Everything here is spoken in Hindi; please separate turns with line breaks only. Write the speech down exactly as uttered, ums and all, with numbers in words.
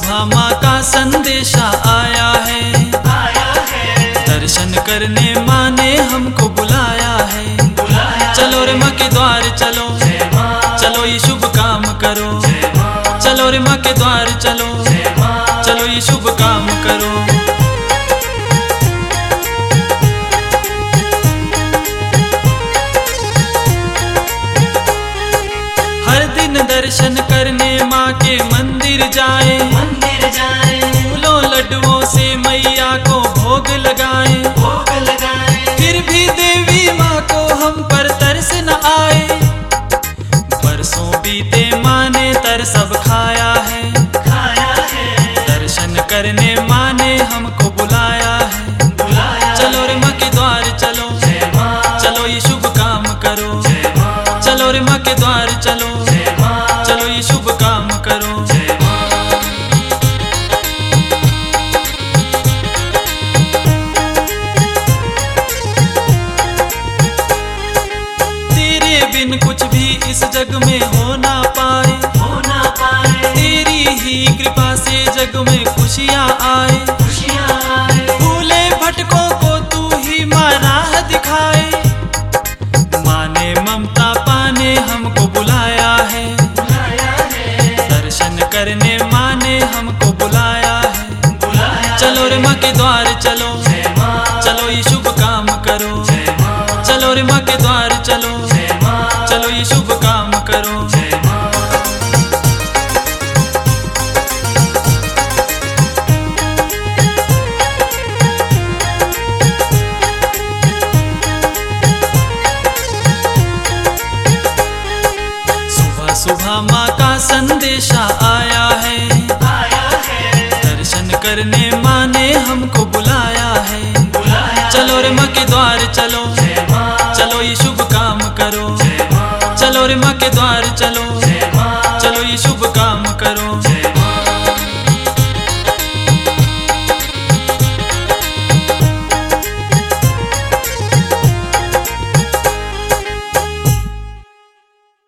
सुबह माँ का संदेशा आया है,
आया है।
दर्शन करने माँ ने हमको बुलाया है।
बुलाया
चलो रे माँ के द्वार चलो,
जय माँ,
चलो ये शुभ काम करो।
जय माँ,
चलो रे माँ के द्वार चलो,
जय माँ,
चलो ये शुभ काम करो। हर दिन दर्शन करने माँ के मंदिर जाए,
मंदिर जाए,
फूलों लड्डुओं से मैया को भोग लगाए।
भोग लगाए,
फिर भी देवी माँ को हम पर तरस न आए। बरसों बीते माँ ने तर सब खाया है,
खाया है।
दर्शन करने माँ ने हमको बुलाया है।
बुलाया
चलो रे माँ के द्वार चलो,
जय माँ,
चलो ये शुभ काम करो।
जय माँ,
चलो रे माँ के द्वार चलो,
जय माँ,
चलो ये शुभ काम करो।
जय माँ,
तेरे बिन कुछ भी इस जग में हो ना पाए,
हो ना पाए।
तेरी ही कृपा से जग में खुशियाँ आए।
खुशियाँ आए,
भूले भटकों को तू ही माँ राह दिखाए। माँ ने ममता पाने हमको बुलाया है,
बुलाया है।
दर्शन करने माँ ने हमको बुलाया है।
बुलाया
चलो रे माँ के द्वार चलो,
जय माँ,
चलो ये शुभ काम करो।
जय माँ,
चलो रे माँ के द्वार चलो,
जय माँ,
चलो ये शुभ काम करो।
जय माँ,
सुबह सुबह माँ का संदेशा आया है,
आया है।
दर्शन करने माँ ने हमको बुलाया है।
बुलाया
चलो रे माँ के द्वार चलो,
जय माँ,
चलो ये शुभ काम करो।
जय माँ,
चलो रे माँ के द्वार चलो,
जय माँ,
चलो ये शुभ